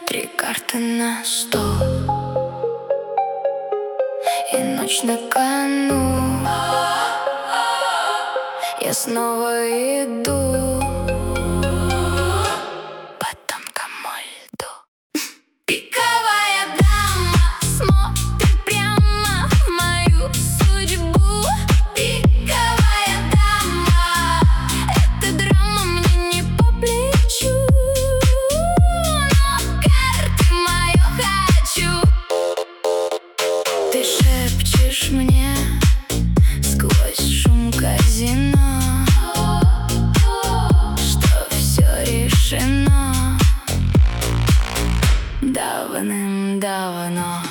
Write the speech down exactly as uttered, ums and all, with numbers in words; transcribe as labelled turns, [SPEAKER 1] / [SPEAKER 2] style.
[SPEAKER 1] Три карты на стол, и ночь на кону. Я снова иду по тонкому льду. Пиковая дама смотрит прямо в мою судьбу. Пиковая дама, эта драма мне не по плечу, но карты мою хочу. Ты шепчешь мне сквозь шум казино, что все решено давным-давно.